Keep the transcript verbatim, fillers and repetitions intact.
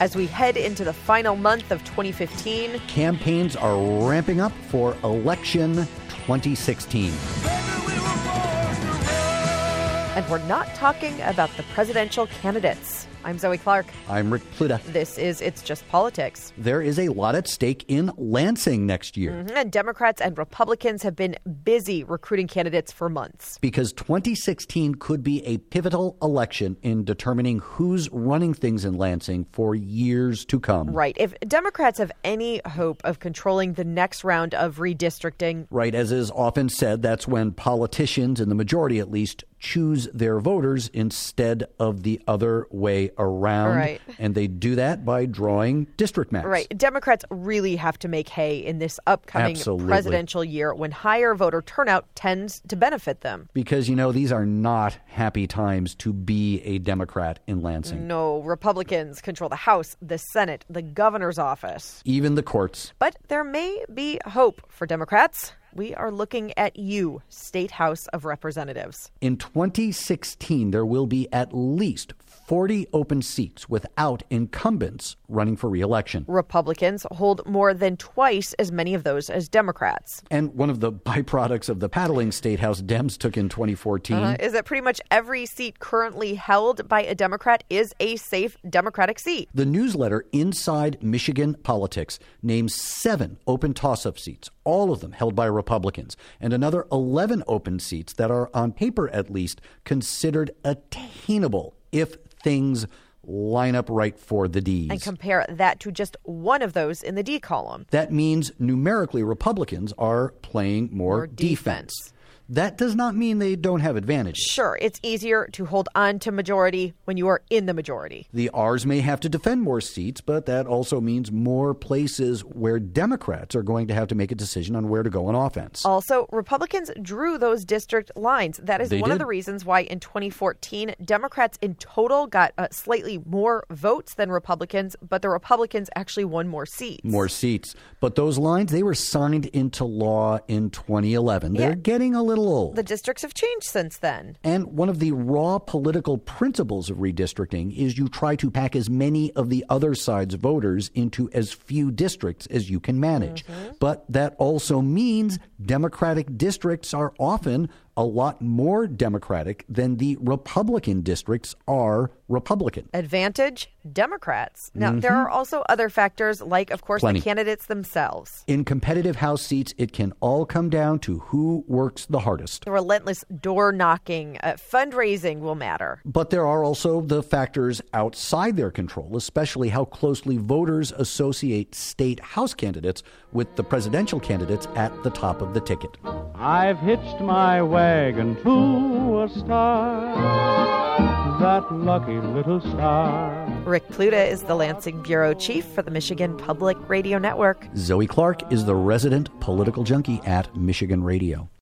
As we head into the final month of twenty fifteen, campaigns are ramping up for election twenty sixteen. And we're not talking about the presidential candidates. I'm Zoe Clark. I'm Rick Pluta. This is It's Just Politics. There is a lot at stake in Lansing next year. Mm-hmm. And Democrats and Republicans have been busy recruiting candidates for months. Because twenty sixteen could be a pivotal election in determining who's running things in Lansing for years to come. Right. If Democrats have any hope of controlling the next round of redistricting. Right. As is often said, that's when politicians, in the majority at least, choose their voters instead of the other way around. Right. And they do that by drawing district maps. Right. Democrats really have to make hay in this upcoming Absolutely. presidential year when higher voter turnout tends to benefit them. Because, you know, these are not happy times to be a Democrat in Lansing. No, Republicans control the House, the Senate, the governor's office. Even the courts. But there may be hope for Democrats. We are looking at you, State House of Representatives. In twenty sixteen, there will be at least forty open seats without incumbents running for re-election. Republicans hold more than twice as many of those as Democrats. And one of the byproducts of the paddling State House Dems took in twenty fourteen uh, is that pretty much every seat currently held by a Democrat is a safe Democratic seat. The newsletter Inside Michigan Politics names seven open toss-up seats, all of them held by Republicans, and another eleven open seats that are, on paper at least, considered attainable if things line up right for the Ds. And compare that to just one of those in the D column. That means numerically Republicans are playing more, more defense. defense. That does not mean they don't have advantages. Sure, it's easier to hold on to majority when you are in the majority. The R's may have to defend more seats, but that also means more places where Democrats are going to have to make a decision on where to go on offense. Also, Republicans drew those district lines. That is They one did. of the reasons why in twenty fourteen, Democrats in total got uh, slightly more votes than Republicans, but the Republicans actually won more seats. More seats. But those lines, they were signed into law in twenty eleven. They're Yeah. getting a little old. The districts have changed since then. And one of the raw political principles of redistricting is you try to pack as many of the other side's voters into as few districts as you can manage. Mm-hmm. But that also means Democratic districts are often a lot more Democratic than the Republican districts are Republican. Advantage, Democrats. Now, Mm-hmm. there are also other factors like, of course, Plenty. the candidates themselves. In competitive House seats, it can all come down to who works the hardest. The relentless door knocking, uh, fundraising will matter. But there are also the factors outside their control, especially how closely voters associate state House candidates with the presidential candidates at the top of the ticket. I've hitched my wagon to a star, that lucky little star. Rick Pluta is the Lansing bureau chief for the Michigan Public Radio Network. Zoe Clark is the resident political junkie at Michigan Radio.